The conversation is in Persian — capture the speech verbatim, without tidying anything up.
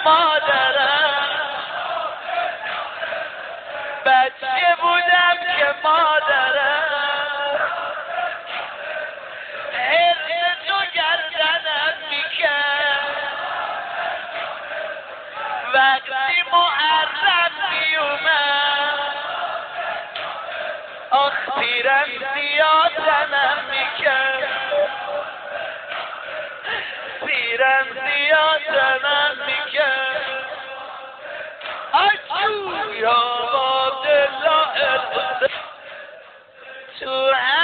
مادرم بچه بودم که مادرم حرص تو گردنم میکرد وقتی محرم میومد آخ پیرم زیادنم میکرد پیرم زیادنم میکرد آجو یا بابدالله تو